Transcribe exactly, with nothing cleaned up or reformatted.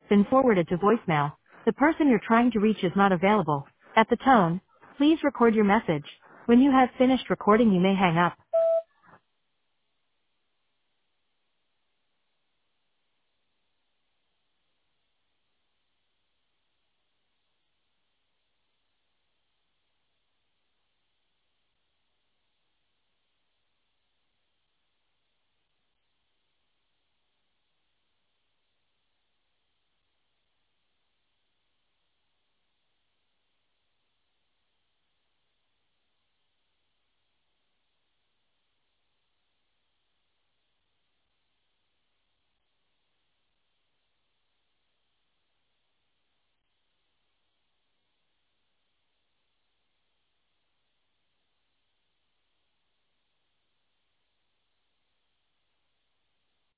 been forwarded to voicemail. The person you're trying to reach is not available. At the tone, please record your message. When you have finished recording, you may hang up.